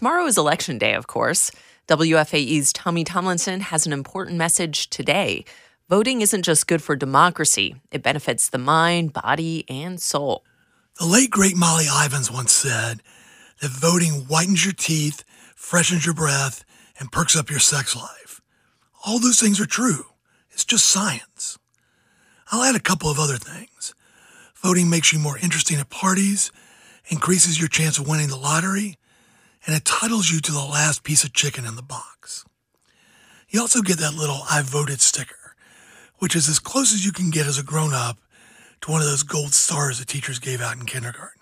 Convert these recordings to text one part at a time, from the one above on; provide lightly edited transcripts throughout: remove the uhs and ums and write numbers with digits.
Tomorrow is Election Day, of course. WFAE's Tommy Tomlinson has an important message today. Voting isn't just good for democracy. It benefits the mind, body, and soul. The late, great Molly Ivins once said that voting whitens your teeth, freshens your breath, and perks up your sex life. All those things are true. It's just science. I'll add a couple of other things. Voting makes you more interesting at parties, increases your chance of winning the lottery, and entitles you to the last piece of chicken in the box. You also get that little "I voted" sticker, which is as close as you can get as a grown-up to one of those gold stars the teachers gave out in kindergarten.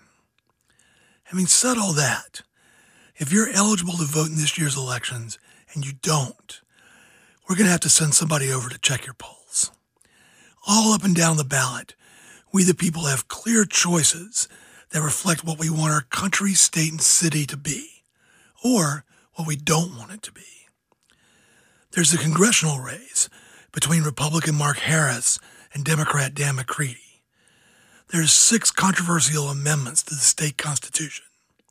Having said all that, if you're eligible to vote in this year's elections and you don't, we're going to have to send somebody over to check your polls. All up and down the ballot, we the people have clear choices that reflect what we want our country, state, and city to be, or what we don't want it to be. There's a congressional race between Republican Mark Harris and Democrat Dan McCready. There's 6 controversial amendments to the state constitution.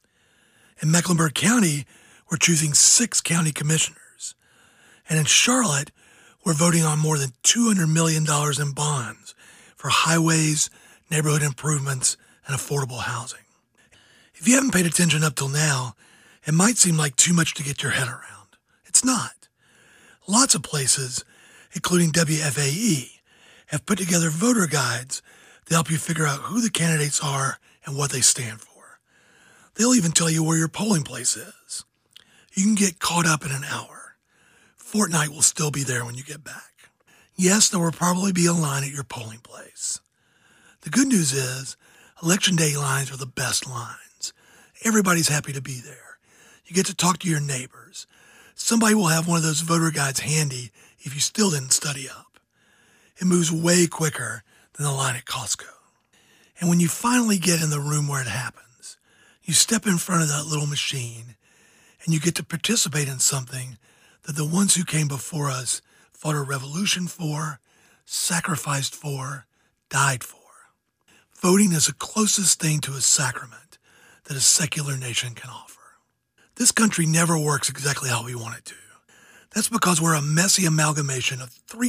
In Mecklenburg County, we're choosing 6 county commissioners. And in Charlotte, we're voting on more than $200 million in bonds for highways, neighborhood improvements, and affordable housing. If you haven't paid attention up till now, it might seem like too much to get your head around. It's not. Lots of places, including WFAE, have put together voter guides to help you figure out who the candidates are and what they stand for. They'll even tell you where your polling place is. You can get caught up in an hour. Fortnite will still be there when you get back. Yes, there will probably be a line at your polling place. The good news is, Election Day lines are the best lines. Everybody's happy to be there. You get to talk to your neighbors. Somebody will have one of those voter guides handy if you still didn't study up. It moves way quicker than the line at Costco. And when you finally get in the room where it happens, you step in front of that little machine and you get to participate in something that the ones who came before us fought a revolution for, sacrificed for, died for. Voting is the closest thing to a sacrament that a secular nation can offer. This country never works exactly how we want it to. That's because we're a messy amalgamation of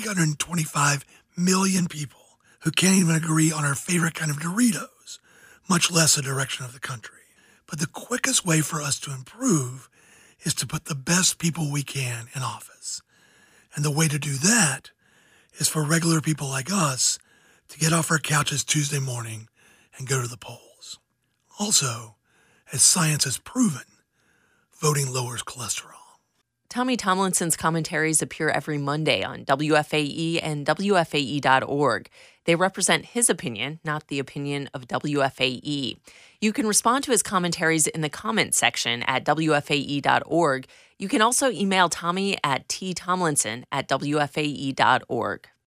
325 million people who can't even agree on our favorite kind of Doritos, much less the direction of the country. But the quickest way for us to improve is to put the best people we can in office. And the way to do that is for regular people like us to get off our couches Tuesday morning and go to the polls. Also, as science has proven, voting lowers cholesterol. Tommy Tomlinson's commentaries appear every Monday on WFAE and WFAE.org. They represent his opinion, not the opinion of WFAE. You can respond to his commentaries in the comments section at WFAE.org. You can also email Tommy at ttomlinson@WFAE.org.